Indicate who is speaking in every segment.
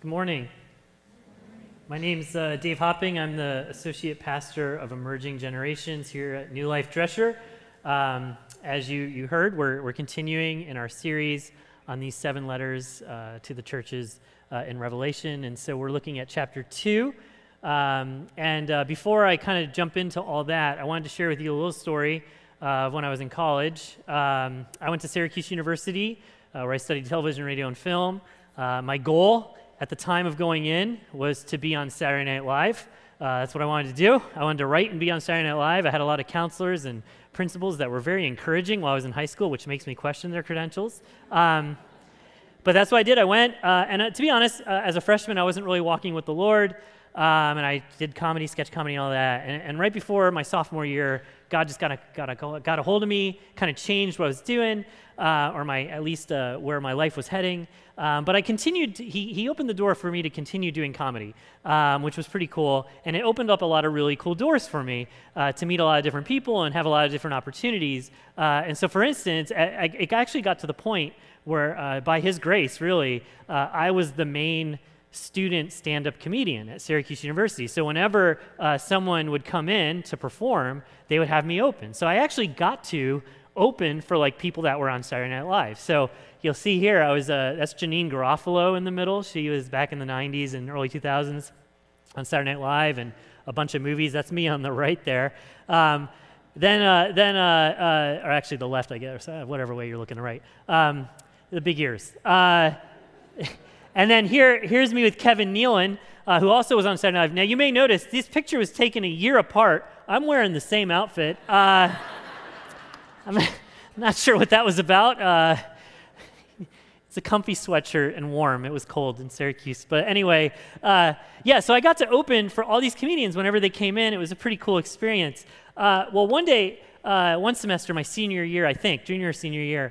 Speaker 1: Good morning. My name's Dave Hopping. I'm the Associate Pastor of Emerging Generations here at New Life Drescher. As you heard, we're continuing in our series on these 7 letters to the churches in Revelation, and so we're looking at chapter 2. Before I kind of jump into all that, I wanted to share with you a little story of when I was in college. I went to Syracuse University, where I studied television, radio, and film. My goal at the time of going in was to be on Saturday Night Live. That's what I wanted to do. I wanted to write and be on Saturday Night Live. I had a lot of counselors and principals that were very encouraging while I was in high school, which makes me question their credentials. But that's what I did. I went, and to be honest, as a freshman, I wasn't really walking with the Lord, and I did comedy, sketch comedy, and all that. And right before my sophomore year, God just got a hold of me, kind of changed what I was doing, or at least where my life was heading. But I continued. He opened the door for me to continue doing comedy, which was pretty cool, and it opened up a lot of really cool doors for me to meet a lot of different people and have a lot of different opportunities. And so, for instance, it actually got to the point where, by His grace, really, I was the main student stand-up comedian at Syracuse University. So whenever someone would come in to perform, they would have me open. So I actually got to open for like people that were on Saturday Night Live. So you'll see here, that's Janine Garofalo in the middle. She was back in the 90s and early 2000s on Saturday Night Live and a bunch of movies. That's me on the right there. Or actually the left, I guess, whatever way you're looking to right. The big ears. And then here's me with Kevin Nealon, who also was on Saturday Night Live. Now, you may notice this picture was taken a year apart. I'm wearing the same outfit. I'm not sure what that was about. It's a comfy sweatshirt and warm. It was cold in Syracuse. But anyway, so I got to open for all these comedians whenever they came in. It was a pretty cool experience. Well, one day, one semester, my senior year, I think, junior or senior year,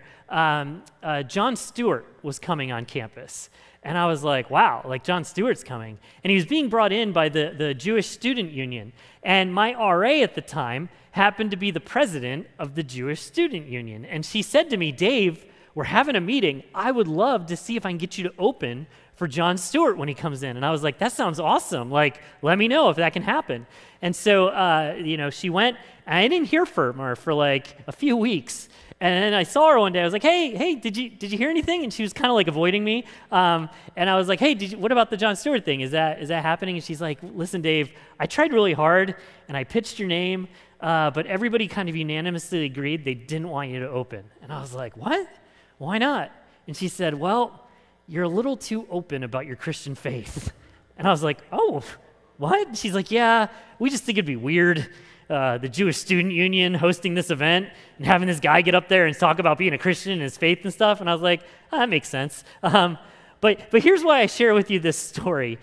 Speaker 1: Jon Stewart was coming on campus. And I was like, wow, like Jon Stewart's coming. And he was being brought in by the Jewish Student Union. And my RA at the time happened to be the president of the Jewish Student Union. And she said to me, Dave, we're having a meeting. I would love to see if I can get you to open for Jon Stewart when he comes in. And I was like, that sounds awesome. Like, let me know if that can happen. And so, she went, and I didn't hear from her for like a few weeks. And then I saw her one day. I was like, hey, did you hear anything? And she was kind of like avoiding me. And I was like, hey, what about the Jon Stewart thing? Is that happening? And she's like, listen, Dave, I tried really hard, and I pitched your name, but everybody kind of unanimously agreed they didn't want you to open. And I was like, what? Why not? And she said, well, you're a little too open about your Christian faith. And I was like, oh, what? And she's like, yeah, we just think it'd be weird. The Jewish Student Union hosting this event and having this guy get up there and talk about being a Christian and his faith and stuff. And I was like, that makes sense. But here's why I share with you this story.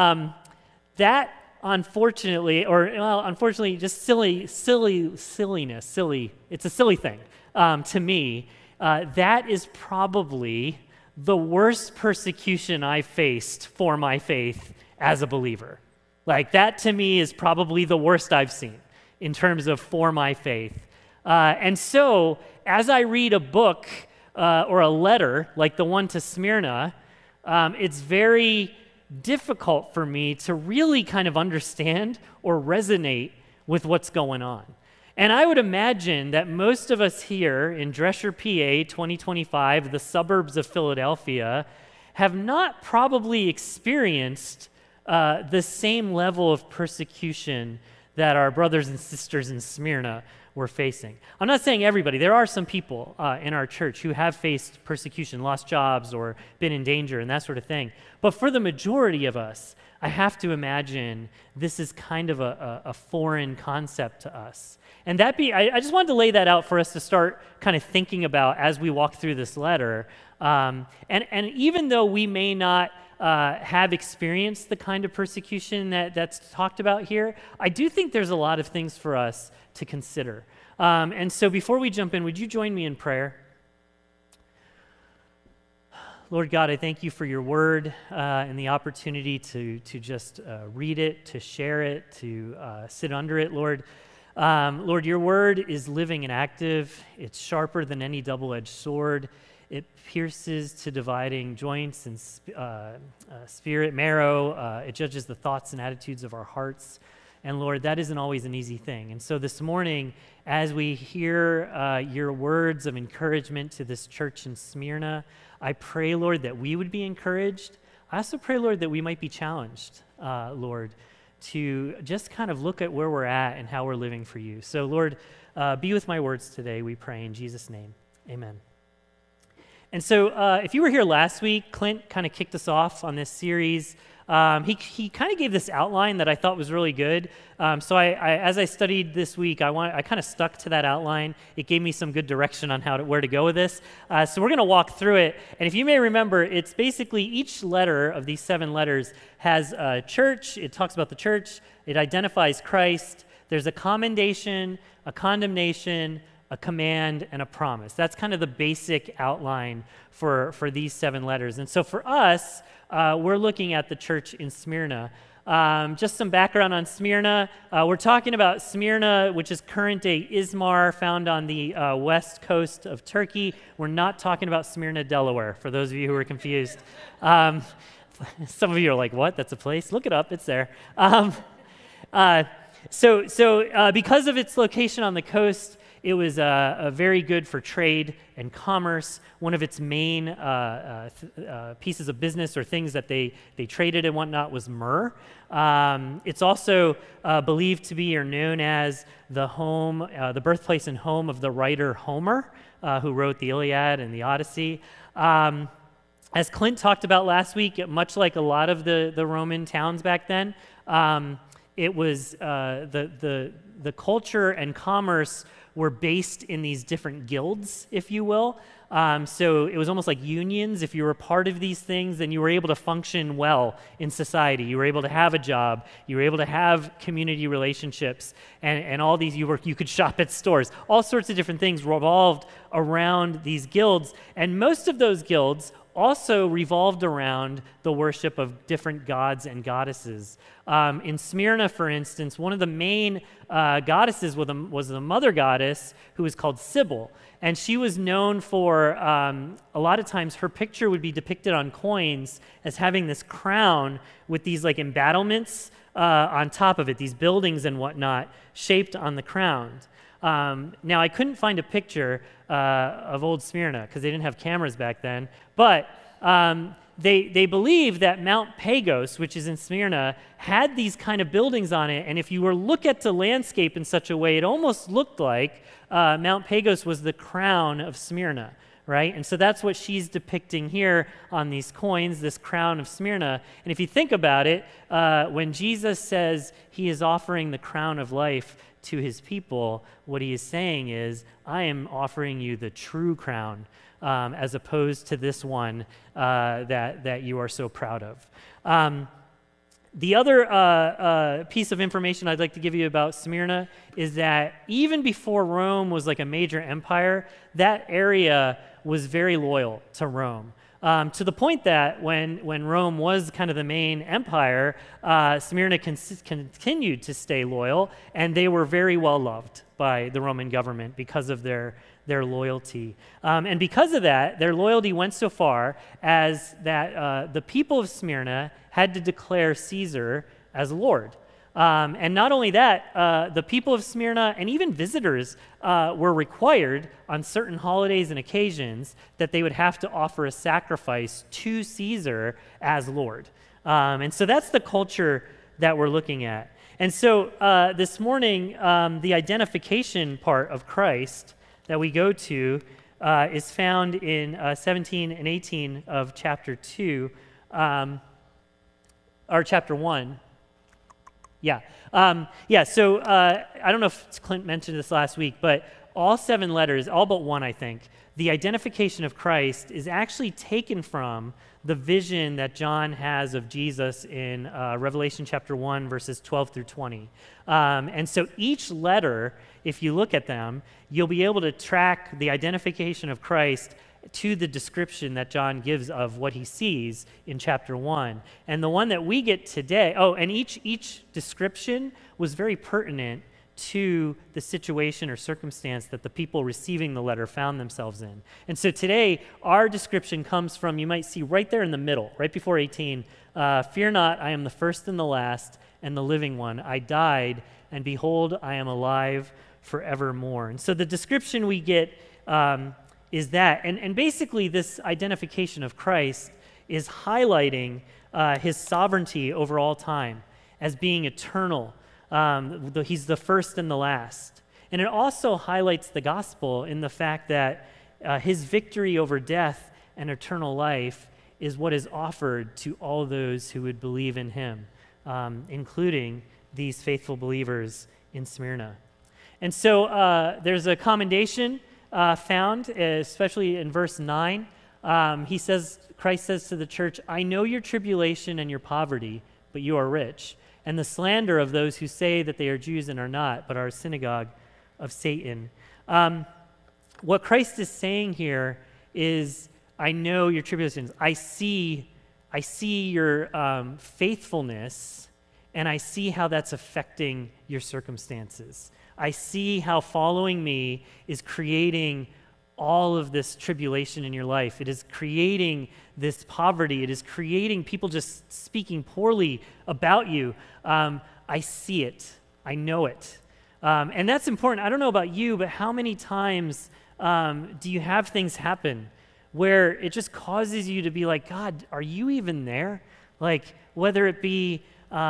Speaker 1: That unfortunately, just silliness, it's a silly thing to me. That is probably the worst persecution I faced for my faith as a believer. Like that to me is probably the worst I've seen in terms of for my faith. And so, as I read a book or a letter like the one to Smyrna, it's very difficult for me to really kind of understand or resonate with what's going on. And I would imagine that most of us here in Drescher, PA, 2025, the suburbs of Philadelphia, have not probably experienced the same level of persecution that our brothers and sisters in Smyrna were facing. I'm not saying everybody. There are some people in our church who have faced persecution, lost jobs, or been in danger and that sort of thing. But for the majority of us, I have to imagine this is kind of a foreign concept to us. And I just wanted to lay that out for us to start kind of thinking about as we walk through this letter. And even though we may not have experienced the kind of persecution that's talked about here, I do think there's a lot of things for us to consider. And so before we jump in, would you join me in prayer? Lord God, I thank you for your word and the opportunity to just read it, to share it, to sit under it, Lord. Lord, your word is living and active. It's sharper than any double-edged sword. It pierces to dividing joints and spirit, marrow. It judges the thoughts and attitudes of our hearts. And Lord, that isn't always an easy thing. And so this morning, as we hear your words of encouragement to this church in Smyrna, I pray, Lord, that we would be encouraged. I also pray, Lord, that we might be challenged, Lord, to just kind of look at where we're at and how we're living for you. So, Lord, be with my words today, we pray in Jesus' name. Amen. And so if you were here last week, Clint kind of kicked us off on this series. He kind of gave this outline that I thought was really good. So as I studied this week, I kind of stuck to that outline. It gave me some good direction on where to go with this. So we're going to walk through it. And if you may remember, it's basically each letter of these 7 letters has a church. It talks about the church. It identifies Christ. There's a commendation, a condemnation, a command, and a promise. That's kind of the basic outline for these 7 letters. And so for us, we're looking at the church in Smyrna. Just some background on Smyrna. We're talking about Smyrna, which is current-day Izmir, found on the west coast of Turkey. We're not talking about Smyrna, Delaware, for those of you who are confused. Some of you are like, what? That's a place? Look it up. It's there. So because of its location on the coast, it was very good for trade and commerce. One of its main pieces of business or things that they traded and whatnot was myrrh. It's also believed to be or known as the home, the birthplace and home of the writer Homer, who wrote the Iliad and the Odyssey. As Clint talked about last week, much like a lot of the Roman towns back then, it was the culture and commerce were based in these different guilds, if you will. So it was almost like unions. If you were part of these things, then you were able to function well in society. You were able to have a job. You were able to have community relationships. And all these, you could shop at stores. All sorts of different things revolved around these guilds. And most of those guilds also revolved around the worship of different gods and goddesses. In Smyrna, for instance, one of the main goddesses was the mother goddess, who was called Sybil. And she was known for, a lot of times, her picture would be depicted on coins as having this crown with these like embattlements on top of it, these buildings and whatnot shaped on the crown. Now, I couldn't find a picture of old Smyrna because they didn't have cameras back then, but they believe that Mount Pagos, which is in Smyrna, had these kind of buildings on it, and if you were to look at the landscape in such a way, it almost looked like Mount Pagos was the crown of Smyrna, right? And so that's what she's depicting here on these coins, this crown of Smyrna. And if you think about it, when Jesus says he is offering the crown of life to his people, what he is saying is, I am offering you the true crown, as opposed to this one that you are so proud of. The other piece of information I'd like to give you about Smyrna is that even before Rome was like a major empire, that area was very loyal to Rome. To the point that when Rome was kind of the main empire, Smyrna continued to stay loyal, and they were very well loved by the Roman government because of their loyalty. And because of that, their loyalty went so far as that the people of Smyrna had to declare Caesar as Lord. And not only that, the people of Smyrna and even visitors were required on certain holidays and occasions that they would have to offer a sacrifice to Caesar as Lord. And so that's the culture that we're looking at. And so this morning, the identification part of Christ that we go to is found in 17 and 18 of chapter 2, or chapter 1. Yeah. So I don't know if Clint mentioned this last week, but all 7 letters, all but one, I think, the identification of Christ is actually taken from the vision that John has of Jesus in Revelation chapter 1, verses 12 through 20. And so each letter, if you look at them, you'll be able to track the identification of Christ to the description that John gives of what he sees in chapter 1. And the one that we get today, and each description was very pertinent to the situation or circumstance that the people receiving the letter found themselves in. And so today, our description comes from, you might see right there in the middle, right before 18, fear not, I am the first and the last and the living one. I died, and behold, I am alive forevermore. And so the description we get is that. And basically, this identification of Christ is highlighting his sovereignty over all time as being eternal. He's the first and the last. And it also highlights the gospel in the fact that his victory over death and eternal life is what is offered to all those who would believe in him, including these faithful believers in Smyrna. And so there's a commendation found, especially in verse 9. Christ says to the church, I know your tribulation and your poverty, but you are rich, and the slander of those who say that they are Jews and are not, but are a synagogue of Satan. What Christ is saying here is, I know your tribulations. I see your faithfulness, and I see how that's affecting your circumstances. I see how following me is creating all of this tribulation in your life. It is creating this poverty. It is creating people just speaking poorly about you. I see it. I know it. And that's important. I don't know about you, but how many times do you have things happen where it just causes you to be like, God, are you even there? Like, whether it be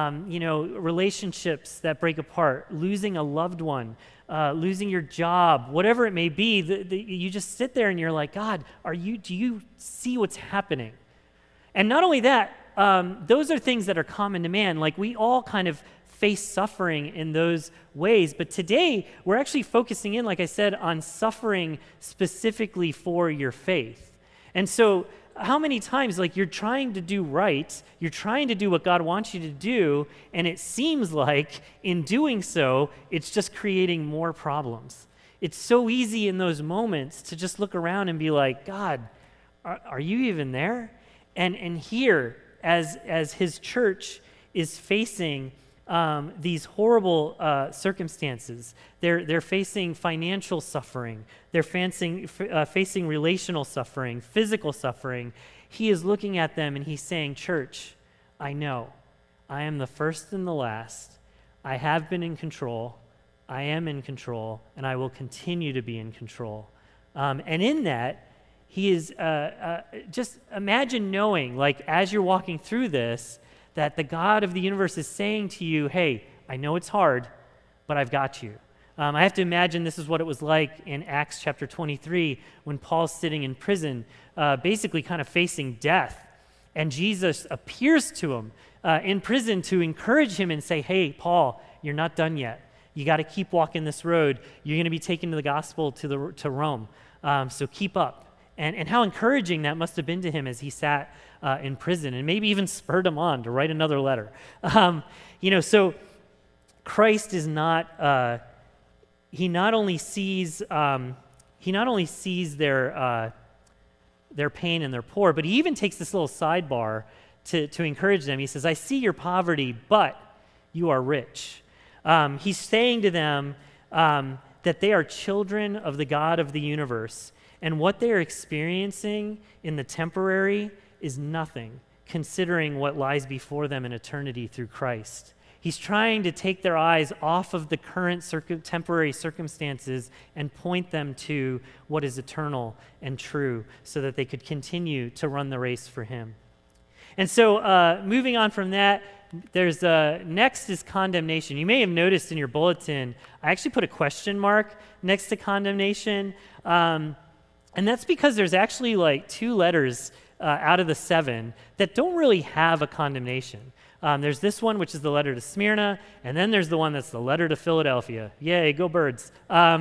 Speaker 1: relationships that break apart, losing a loved one, losing your job, whatever it may be, you just sit there and you're like, God, do you see what's happening? And not only that, those are things that are common to man. Like, we all kind of face suffering in those ways. But today, we're actually focusing in, like I said, on suffering specifically for your faith. And so how many times, like, you're trying to do right, you're trying to do what God wants you to do, and it seems like in doing so, it's just creating more problems. It's so easy in those moments to just look around and be like, God, are you even there? And here, as his church is facing these horrible circumstances, they're facing financial suffering, they're facing relational suffering, physical suffering. He is looking at them and he's saying, church, I know. I am the first and the last. I have been in control. I am in control, and I will continue to be in control. And in that, he is just imagine knowing, like, as you're walking through this, that the God of the universe is saying to you, hey, I know it's hard, but I've got you. I have to imagine this is what it was like in Acts chapter 23 when Paul's sitting in prison, basically kind of facing death. And Jesus appears to him in prison to encourage him and say, hey, Paul, you're not done yet. You got to keep walking this road. You're going to be taken to the gospel to Rome. So keep up. And how encouraging that must have been to him as he sat in prison, and maybe even spurred him on to write another letter. So Christ is not. He not only sees their pain and their poor, but he even takes this little sidebar to encourage them. He says, "I see your poverty, but you are rich." He's saying to them that they are children of the God of the universe. And what they are experiencing in the temporary is nothing, considering what lies before them in eternity through Christ. He's trying to take their eyes off of the current temporary circumstances and point them to what is eternal and true so that they could continue to run the race for him. And so moving on from that, there's next is condemnation. You may have noticed in your bulletin, I actually put a question mark next to condemnation. And that's because there's actually like 2 letters out of the 7 that don't really have a condemnation. There's this one, which is the letter to Smyrna, and then there's the one that's the letter to Philadelphia. Yay, go Birds.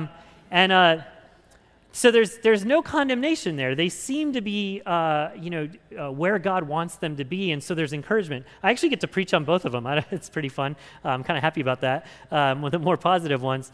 Speaker 1: So there's no condemnation there. They seem to be, where God wants them to be, and so there's encouragement. I actually get to preach on both of them. It's pretty fun. I'm kind of happy about that, with the more positive ones.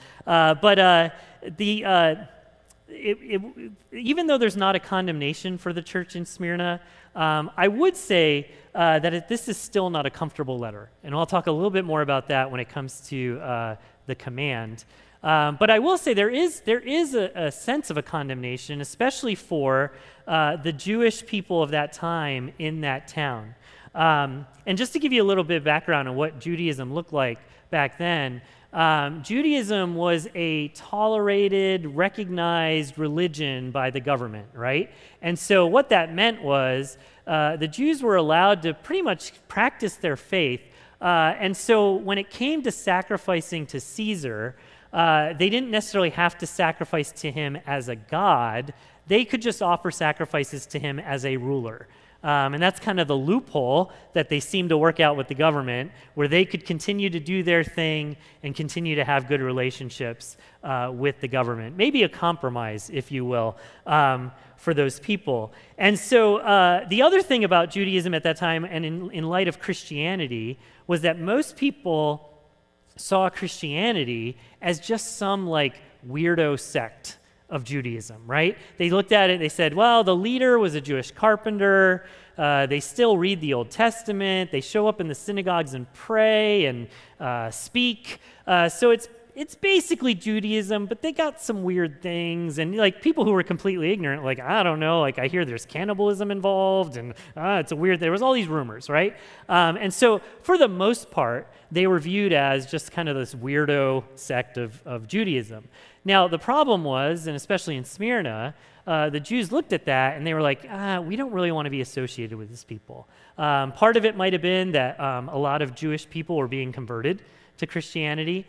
Speaker 1: Even though there's not a condemnation for the church in Smyrna, I would say that this is still not a comfortable letter. And I'll talk a little bit more about that when it comes to the command. But I will say there is a sense of a condemnation, especially for the Jewish people of that time in that town. And just to give you a little bit of background on what Judaism looked like back then, Judaism was a tolerated, recognized religion by the government, right? And so what that meant was the Jews were allowed to pretty much practice their faith. And so when it came to sacrificing to Caesar, they didn't necessarily have to sacrifice to him as a god. They could just offer sacrifices to him as a ruler. And that's kind of the loophole that they seem to work out with the government, where they could continue to do their thing and continue to have good relationships with the government. Maybe a compromise, if you will, for those people. And so the other thing about Judaism at that time, and in light of Christianity, was that most people saw Christianity as just some like weirdo sect of Judaism, right? They looked at it, they said, well, the leader was a Jewish carpenter, they still read the Old Testament, they show up in the synagogues and pray and speak, so it's basically Judaism, but they got some weird things, and like people who were completely ignorant, like, I don't know, like I hear there's cannibalism involved, and it's a weird, there was all these rumors, right? And so for the most part, they were viewed as just kind of this weirdo sect of Judaism. Now, the problem was, and especially in Smyrna, the Jews looked at that and they were like, we don't really want to be associated with these people. Part of it might have been that a lot of Jewish people were being converted to Christianity.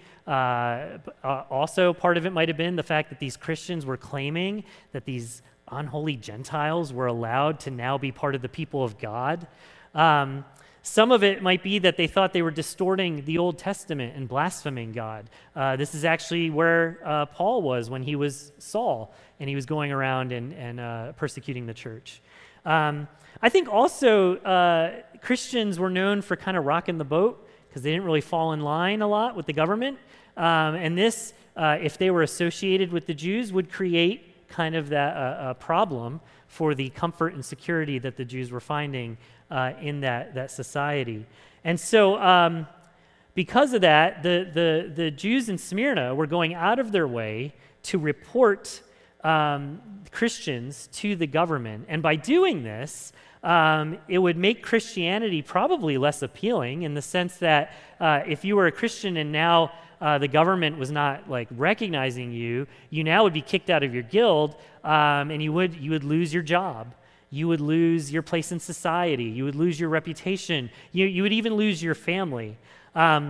Speaker 1: Also, part of it might have been the fact that these Christians were claiming that these unholy Gentiles were allowed to now be part of the people of God. Some of it might be that they thought they were distorting the Old Testament and blaspheming God. This is actually where Paul was when he was Saul, and he was going around and persecuting the church. I think also Christians were known for kind of rocking the boat because they didn't really fall in line a lot with the government. And this, if they were associated with the Jews, would create kind of that problem for the comfort and security that the Jews were finding in that society. And so because of that, the Jews in Smyrna were going out of their way to report Christians to the government. And by doing this, it would make Christianity probably less appealing in the sense that if you were a Christian and now the government was not like recognizing you, you now would be kicked out of your guild, and you would lose your job. You would lose your place in society. You would lose your reputation. You would even lose your family. And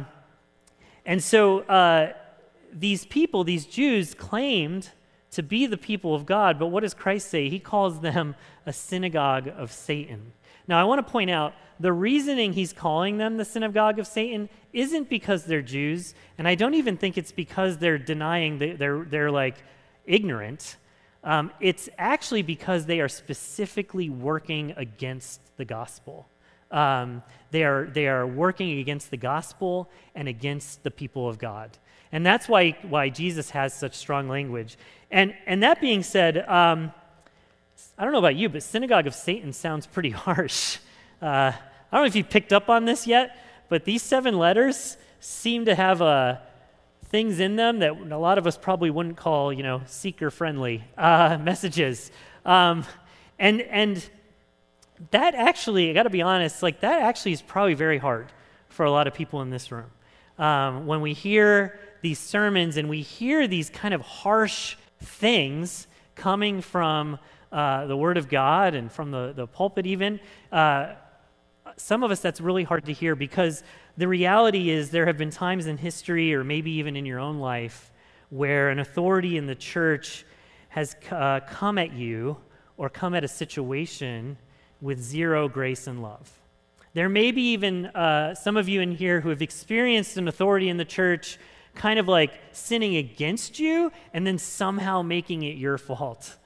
Speaker 1: so these people, these Jews, claimed to be the people of God, but what does Christ say? He calls them a synagogue of Satan. Now, I want to point out, the reasoning he's calling them the synagogue of Satan isn't because they're Jews, and I don't even think it's because they're denying they're like ignorant. It's actually because they are specifically working against the gospel. They are working against the gospel and against the people of God. And that's why Jesus has such strong language. And that being said, I don't know about you, but synagogue of Satan sounds pretty harsh. I don't know if you picked up on this yet, but these 7 letters seem to have things in them that a lot of us probably wouldn't call, seeker-friendly messages. And that actually, I got to be honest, like that actually is probably very hard for a lot of people in this room. When we hear these sermons and we hear these kind of harsh things coming from the Word of God and from the pulpit even, some of us that's really hard to hear because the reality is there have been times in history or maybe even in your own life where an authority in the church has come at you or come at a situation with zero grace and love. There may be even some of you in here who have experienced an authority in the church kind of like sinning against you and then somehow making it your fault.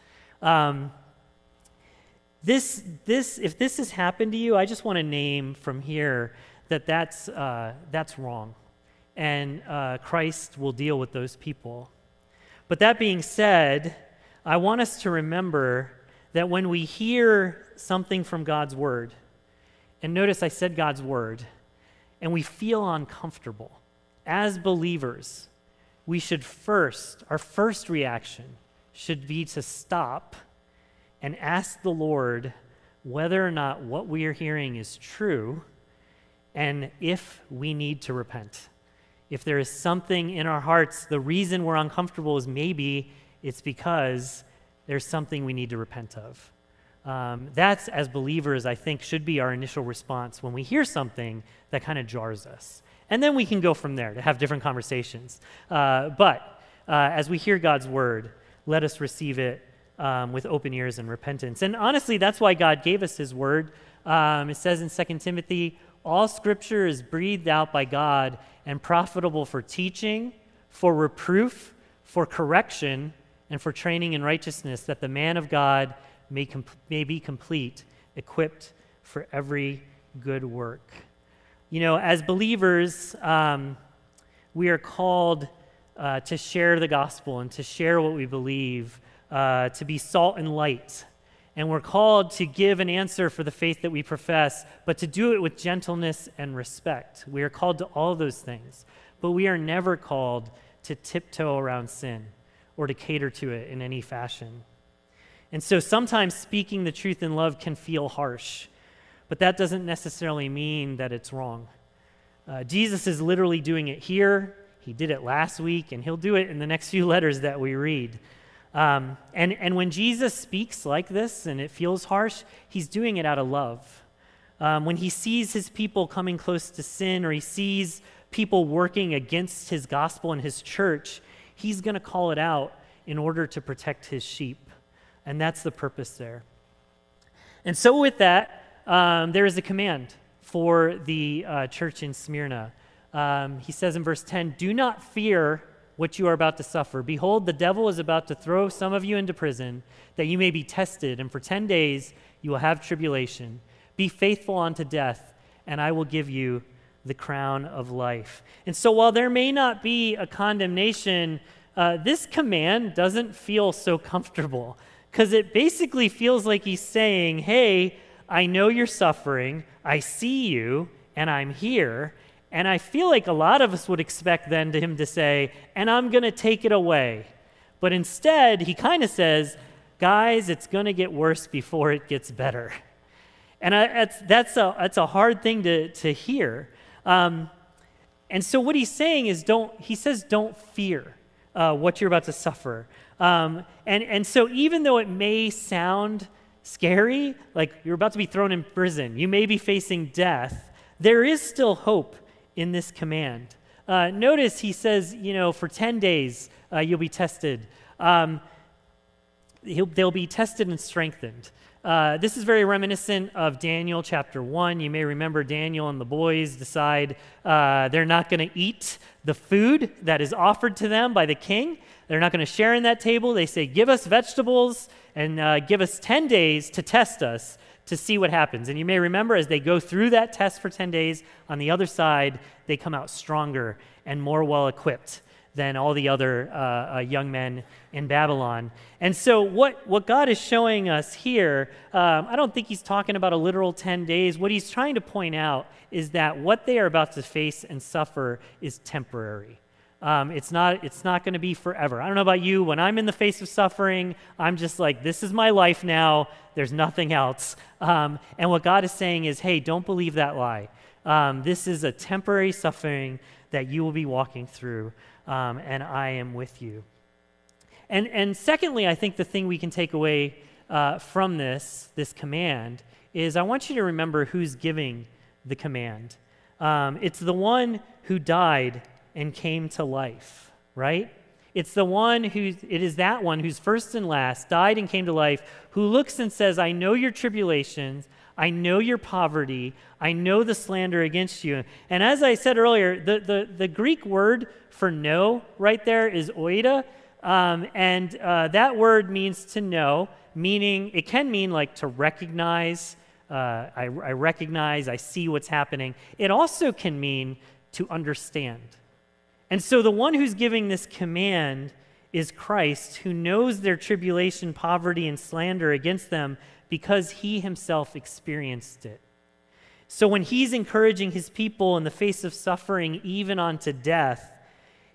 Speaker 1: If this has happened to you, I just want to name from here that's wrong, and Christ will deal with those people. But that being said, I want us to remember that when we hear something from God's word, and notice I said God's word, and we feel uncomfortable as believers, our first reaction should be to stop and ask the Lord whether or not what we are hearing is true and if we need to repent. If there is something in our hearts, the reason we're uncomfortable is maybe it's because there's something we need to repent of. That's, as believers, I think, should be our initial response when we hear something that kind of jars us. And then we can go from there to have different conversations. But as we hear God's word, let us receive it with open ears and repentance. And honestly, that's why God gave us his word. It says in 2 Timothy, all scripture is breathed out by God and profitable for teaching, for reproof, for correction, and for training in righteousness, that the man of God may be complete, equipped for every good work. You know, as believers, we are called to share the gospel and to share what we believe, to be salt and light. And we're called to give an answer for the faith that we profess, but to do it with gentleness and respect. We are called to all those things, but we are never called to tiptoe around sin or to cater to it in any fashion. And so sometimes speaking the truth in love can feel harsh, but that doesn't necessarily mean that it's wrong. Jesus is literally doing it here. He did it last week, and he'll do it in the next few letters that we read. And when Jesus speaks like this and it feels harsh, he's doing it out of love. When he sees his people coming close to sin, or he sees people working against his gospel and his church, he's going to call it out in order to protect his sheep. And that's the purpose there. And so with that, there is a command for the church in Smyrna. He says in verse 10, do not fear what you are about to suffer. Behold, the devil is about to throw some of you into prison, that you may be tested, and for 10 days you will have tribulation. Be faithful unto death, and I will give you the crown of life. And so while there may not be a condemnation, this command doesn't feel so comfortable, because it basically feels like he's saying, hey, I know you're suffering, I see you, and I'm here. And I feel like a lot of us would expect then to him to say, and I'm going to take it away. But instead, he kind of says, guys, it's going to get worse before it gets better. And that's a hard thing to hear. And so what he's saying is don't fear what you're about to suffer. And so even though it may sound scary, like you're about to be thrown in prison, you may be facing death, there is still hope in this command. Notice he says, for 10 days you'll be tested. They'll be tested and strengthened. This is very reminiscent of Daniel chapter 1. You may remember Daniel and the boys decide they're not going to eat the food that is offered to them by the king. They're not going to share in that table. They say, give us vegetables and give us 10 days to test us, to see what happens. And you may remember as they go through that test for 10 days, on the other side, they come out stronger and more well-equipped than all the other young men in Babylon. And so what God is showing us here, I don't think he's talking about a literal 10 days. What he's trying to point out is that what they are about to face and suffer is temporary. It's not going to be forever. I don't know about you. When I'm in the face of suffering, I'm just like, this is my life now. There's nothing else. And what God is saying is, hey, don't believe that lie. This is a temporary suffering that you will be walking through, and I am with you. And secondly, I think the thing we can take away from this command is I want you to remember who's giving the command. It's the one who died and came to life, right? It is that one who's first and last, died and came to life, who looks and says, I know your tribulations, I know your poverty, I know the slander against you. And as I said earlier, the Greek word for know right there is oida, and that word means to know, meaning it can mean like to recognize. I recognize, I see what's happening. It also can mean to understand. And so the one who's giving this command is Christ, who knows their tribulation, poverty, and slander against them because he himself experienced it. So when he's encouraging his people in the face of suffering, even unto death,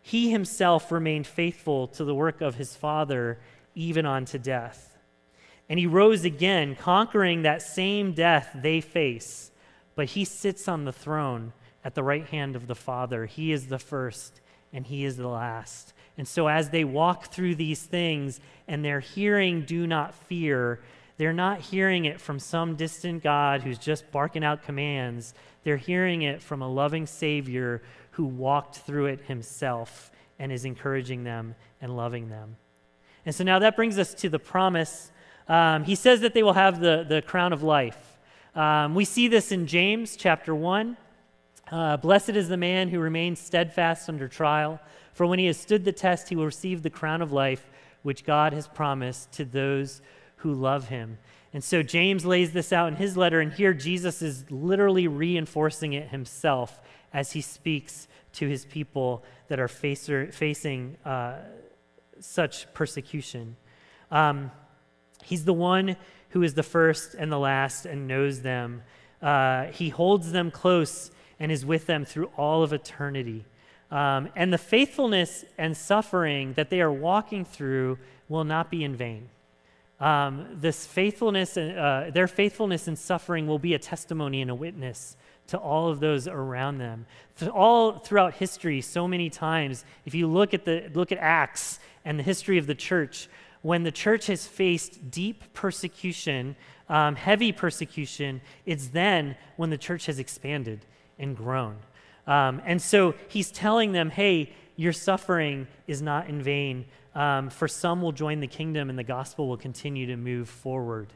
Speaker 1: he himself remained faithful to the work of his Father, even unto death. And he rose again, conquering that same death they face. But he sits on the throne at the right hand of the Father. He is the first, and he is the last. And so as they walk through these things and they're hearing, do not fear, they're not hearing it from some distant God who's just barking out commands. They're hearing it from a loving Savior who walked through it himself and is encouraging them and loving them. And so now that brings us to the promise. He says that they will have the crown of life. We see this in James chapter 1. Blessed is the man who remains steadfast under trial, for when he has stood the test, he will receive the crown of life, which God has promised to those who love him. And so James lays this out in his letter, and here Jesus is literally reinforcing it himself as he speaks to his people that are facing such persecution. He's the one who is the first and the last and knows them. He holds them close and is with them through all of eternity. And the faithfulness and suffering that they are walking through will not be in vain. This faithfulness, their faithfulness and suffering will be a testimony and a witness to all of those around them. All throughout history, so many times, if you look at Acts and the history of the church, when the church has faced deep persecution, heavy persecution, it's then when the church has expanded and grown. And so he's telling them, hey, your suffering is not in vain. For some will join the kingdom and the gospel will continue to move forward.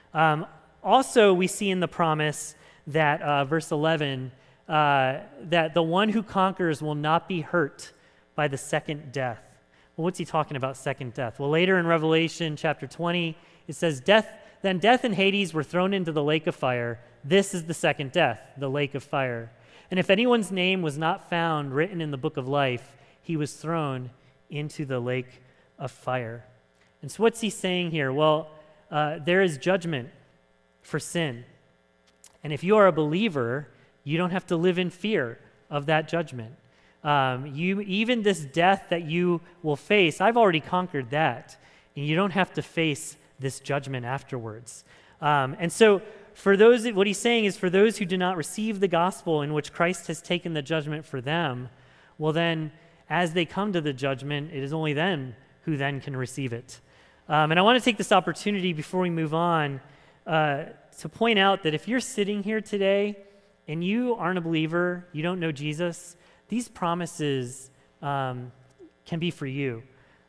Speaker 1: Also, we see in the promise that, verse 11, that the one who conquers will not be hurt by the second death. Well, what's he talking about, second death? Well, later in Revelation chapter 20, it says, Then death and Hades were thrown into the lake of fire. This is the second death, the lake of fire. And if anyone's name was not found written in the book of life, he was thrown into the lake of fire. And so what's he saying here? Well, there is judgment for sin. And if you are a believer, you don't have to live in fear of that judgment. Even this death that you will face, I've already conquered that. And you don't have to face this judgment afterwards. And so for those, what he's saying is for those who do not receive the gospel in which Christ has taken the judgment for them, well then, as they come to the judgment, it is only them who then can receive it. And I want to take this opportunity before we move on to point out that if you're sitting here today and you aren't a believer, you don't know Jesus, these promises can be for you.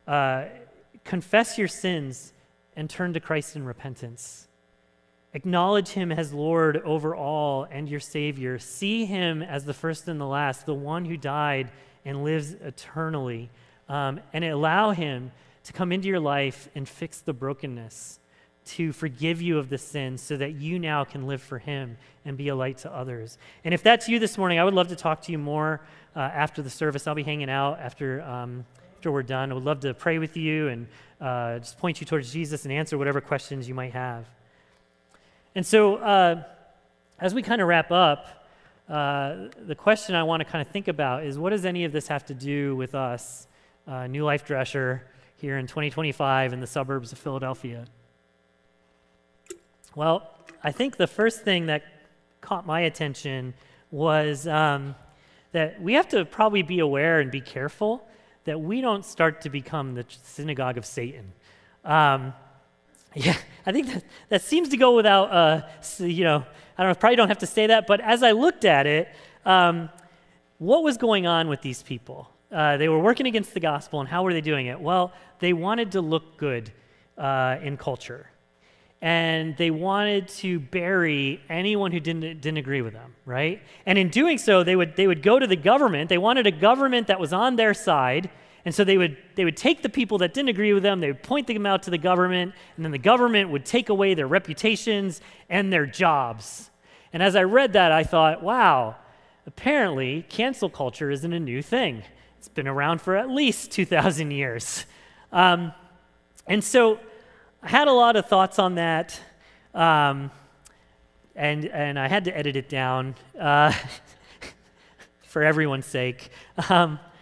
Speaker 1: Confess your sins and turn to Christ in repentance. Acknowledge him as Lord over all and your Savior. See him as the first and the last, the one who died and lives eternally. And allow him to come into your life and fix the brokenness, to forgive you of the sins so that you now can live for him and be a light to others. And if that's you this morning, I would love to talk to you more after the service. I'll be hanging out after we're done. I would love to pray with you and just point you towards Jesus and answer whatever questions you might have. And so as we kind of wrap up, the question I want to kind of think about is, what does any of this have to do with us, New Life Drescher, here in 2025 in the suburbs of Philadelphia? Well, I think the first thing that caught my attention was that we have to probably be aware and be careful that we don't start to become the synagogue of Satan. Yeah, I think that seems to go without, I don't know, probably don't have to say that, but as I looked at it, what was going on with these people? They were working against the gospel, and how were they doing it? Well, they wanted to look good in culture, and they wanted to bury anyone who didn't agree with them, right? And in doing so, they would go to the government. They wanted a government that was on their side. And so they would take the people that didn't agree with them, they would point them out to the government, and then the government would take away their reputations and their jobs. And as I read that, I thought, wow, apparently cancel culture isn't a new thing. It's been around for at least 2,000 years. And so I had a lot of thoughts on that, and I had to edit it down for everyone's sake.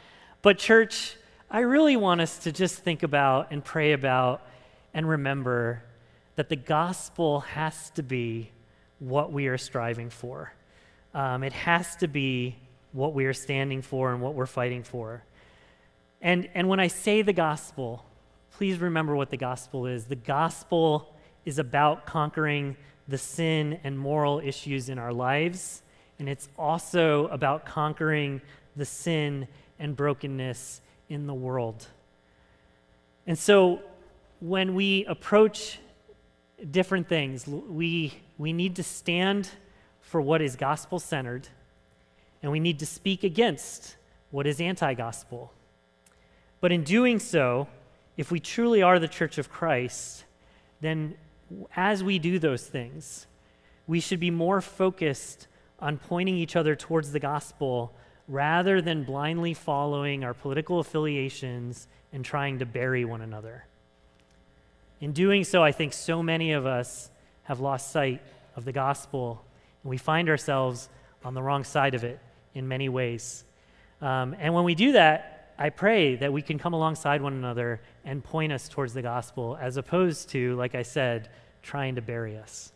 Speaker 1: But church, I really want us to just think about and pray about and remember that the gospel has to be what we are striving for. It has to be what we are standing for and what we're fighting for. And when I say the gospel, please remember what the gospel is. The gospel is about conquering the sin and moral issues in our lives, and it's also about conquering the sin and brokenness in the world. And so when we approach different things, we need to stand for what is gospel-centered, and we need to speak against what is anti-gospel. But in doing so, if we truly are the Church of Christ, then as we do those things, we should be more focused on pointing each other towards the gospel rather than blindly following our political affiliations and trying to bury one another. In doing so, I think so many of us have lost sight of the gospel, and we find ourselves on the wrong side of it in many ways. And when we do that, I pray that we can come alongside one another and point us towards the gospel, as opposed to, like I said, trying to bury us.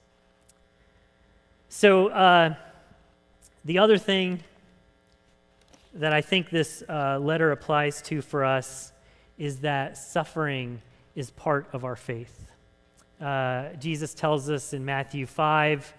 Speaker 1: So the other thing that I think this letter applies to for us is that suffering is part of our faith. Jesus tells us in Matthew 5,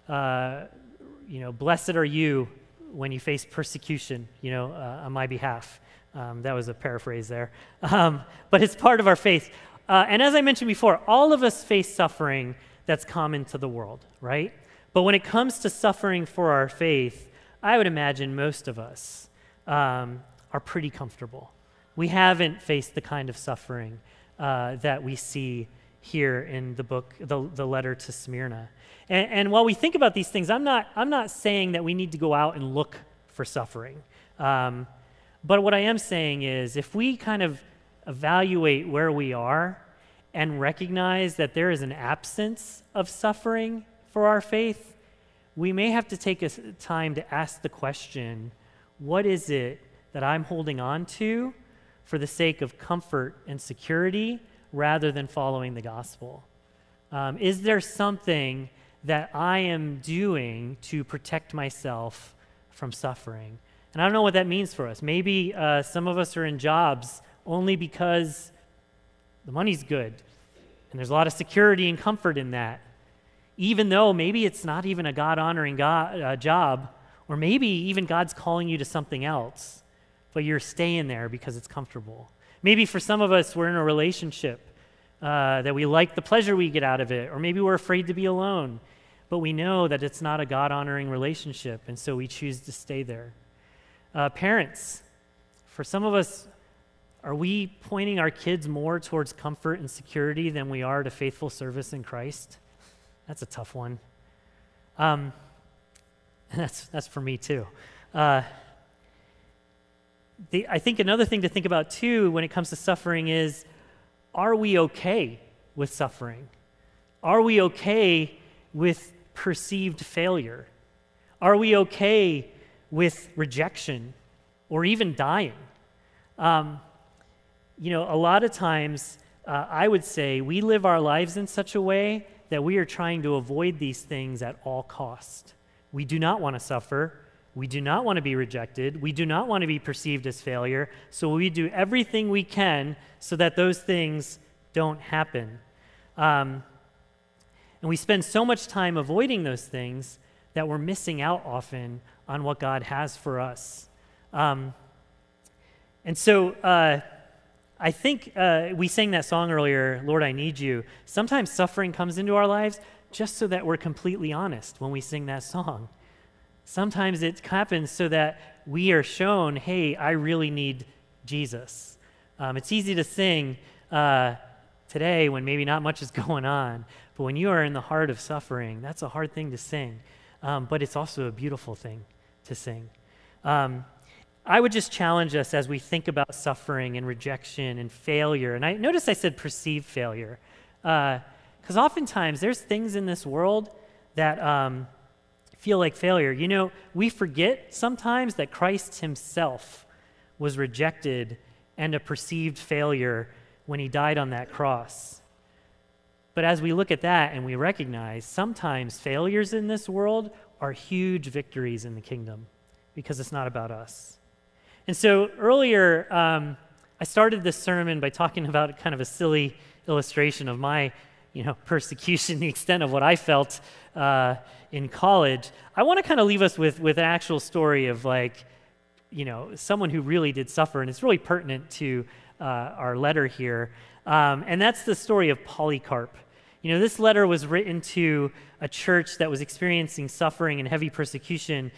Speaker 1: blessed are you when you face persecution, on my behalf. That was a paraphrase there. But it's part of our faith. And as I mentioned before, all of us face suffering that's common to the world, right? But when it comes to suffering for our faith, I would imagine most of us are pretty comfortable. We haven't faced the kind of suffering that we see here in the book, the letter to Smyrna. And while we think about these things, I'm not saying that we need to go out and look for suffering. But what I am saying is, if we kind of evaluate where we are and recognize that there is an absence of suffering for our faith, we may have to take a time to ask the question, what is it that I'm holding on to for the sake of comfort and security rather than following the gospel? Is there something that I am doing to protect myself from suffering? And I don't know what that means for us. Maybe some of us are in jobs only because the money's good, and there's a lot of security and comfort in that, even though maybe it's not even a God-honoring job, or maybe even God's calling you to something else, but you're staying there because it's comfortable. Maybe for some of us, we're in a relationship that we like the pleasure we get out of it, or maybe we're afraid to be alone, but we know that it's not a God-honoring relationship, and so we choose to stay there. Parents, for some of us, are we pointing our kids more towards comfort and security than we are to faithful service in Christ? That's a tough one. That's for me too. I think another thing to think about too when it comes to suffering is, are we okay with suffering? Are we okay with perceived failure? Are we okay with rejection or even dying? A lot of times I would say we live our lives in such a way that we are trying to avoid these things at all cost. We do not want to suffer. We do not want to be rejected. We do not want to be perceived as failure. So we do everything we can so that those things don't happen. And we spend so much time avoiding those things that we're missing out often on what God has for us. And so I think we sang that song earlier, Lord, I Need You. Sometimes suffering comes into our lives just so that we're completely honest when we sing that song. Sometimes it happens so that we are shown, hey, I really need Jesus. It's easy to sing today when maybe not much is going on, but when you are in the heart of suffering, that's a hard thing to sing, but it's also a beautiful thing to sing. I would just challenge us as we think about suffering and rejection and failure, and I notice I said perceived failure, because oftentimes there's things in this world that feel like failure. We forget sometimes that Christ himself was rejected and a perceived failure when he died on that cross. But as we look at that and we recognize sometimes failures in this world are huge victories in the kingdom because it's not about us. And so earlier, I started this sermon by talking about kind of a silly illustration of my, persecution, the extent of what I felt in college. I want to kind of leave us with an actual story of someone who really did suffer, and it's really pertinent to our letter here. And that's the story of Polycarp. This letter was written to a church that was experiencing suffering and heavy persecution.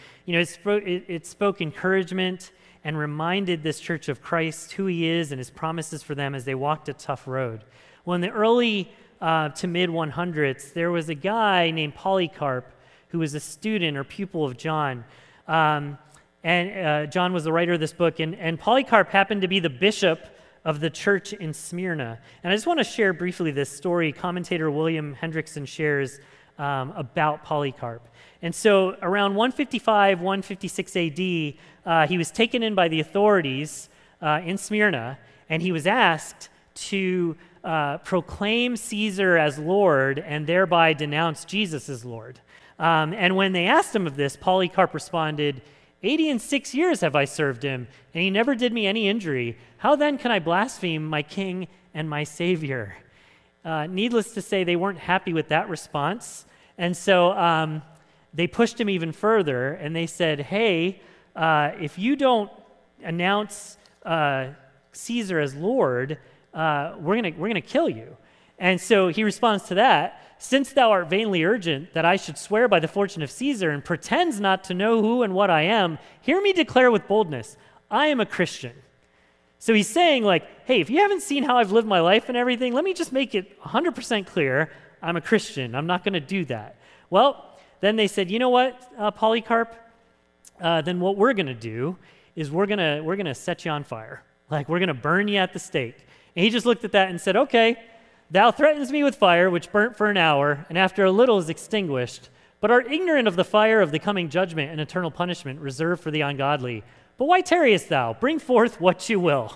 Speaker 1: It spoke encouragement and reminded this church of Christ, who he is, and his promises for them as they walked a tough road. Well, in the early to mid-100s, there was a guy named Polycarp who was a student or pupil of John. And John was the writer of this book, and Polycarp happened to be the bishop of the church in Smyrna. And I just want to share briefly this story commentator William Hendrickson shares about Polycarp. And so around 155, 156 AD, he was taken in by the authorities in Smyrna, and he was asked to proclaim Caesar as Lord and thereby denounce Jesus as Lord. And when they asked him of this, Polycarp responded, 86 years have I served him, and he never did me any injury. How then can I blaspheme my king and my savior? Needless to say, they weren't happy with that response. And so they pushed him even further, and they said, hey, if you don't announce Caesar as Lord, we're gonna kill you. And so he responds to that, since thou art vainly urgent that I should swear by the fortune of Caesar and pretends not to know who and what I am, hear me declare with boldness, I am a Christian. So he's saying hey, if you haven't seen how I've lived my life and everything, let me just make it 100% clear, I'm a Christian. I'm not gonna do that. Well, then they said, you know what, Polycarp, then what we're gonna do is we're gonna set you on fire. We're gonna burn you at the stake. And he just looked at that and said, okay, thou threatens me with fire, which burnt for an hour, and after a little is extinguished, but art ignorant of the fire of the coming judgment and eternal punishment reserved for the ungodly. But why tarriest thou? Bring forth what you will.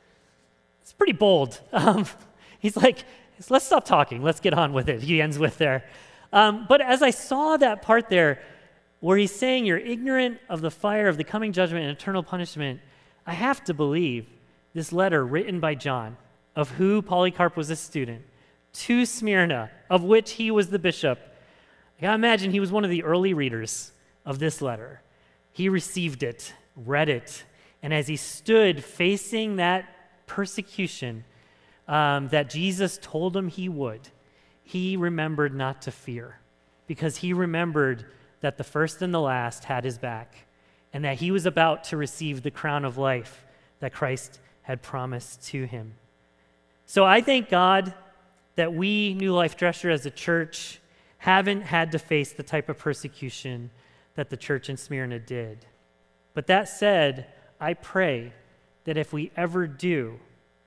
Speaker 1: It's pretty bold. He's like, let's stop talking. Let's get on with it. He ends with there. But as I saw that part there, where he's saying you're ignorant of the fire of the coming judgment and eternal punishment, I have to believe this letter written by John, of who Polycarp was a student, to Smyrna, of which he was the bishop. I gotta imagine he was one of the early readers of this letter. He received it, read it, and as he stood facing that persecution that Jesus told him he would, he remembered not to fear, because he remembered that the first and the last had his back, and that he was about to receive the crown of life that Christ had promised to him. So I thank God that we, New Life Dresser as a church, haven't had to face the type of persecution that the church in Smyrna did. But that said, I pray that if we ever do,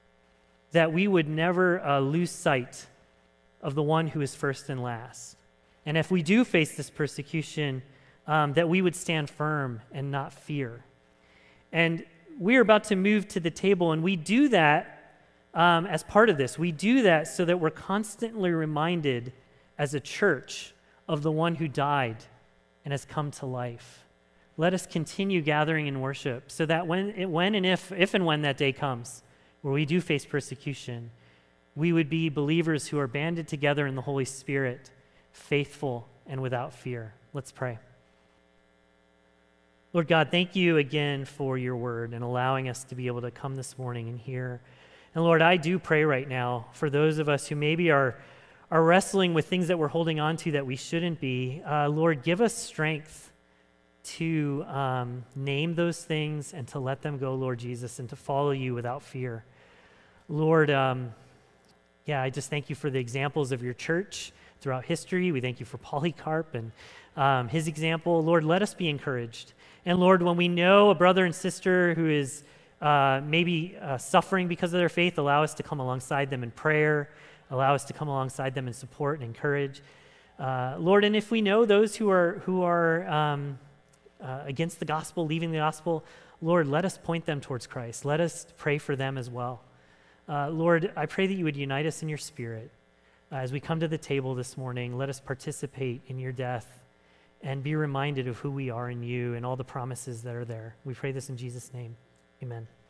Speaker 1: that we would never lose sight of the one who is first and last. And if we do face this persecution, that we would stand firm and not fear. And we're about to move to the table, and we do that as part of this. We do that so that we're constantly reminded as a church of the one who died and has come to life. Let us continue gathering in worship so that if and when that day comes, where we do face persecution, we would be believers who are banded together in the Holy Spirit, faithful and without fear. Let's pray. Lord God, thank you again for your word and allowing us to be able to come this morning and hear. And Lord, I do pray right now for those of us who maybe are wrestling with things that we're holding on to that we shouldn't be. Lord, give us strength to name those things and to let them go, Lord Jesus, and to follow you without fear. Lord, I just thank you for the examples of your church throughout history. We thank you for Polycarp and his example. Lord, let us be encouraged. And Lord, when we know a brother and sister who is maybe suffering because of their faith, allow us to come alongside them in prayer, allow us to come alongside them in support and encourage. Lord, and if we know those who are against the gospel, leaving the gospel, Lord, let us point them towards Christ. Let us pray for them as well. Lord, I pray that you would unite us in your Spirit. As we come to the table this morning, let us participate in your death and be reminded of who we are in you and all the promises that are there. We pray this in Jesus' name. Amen.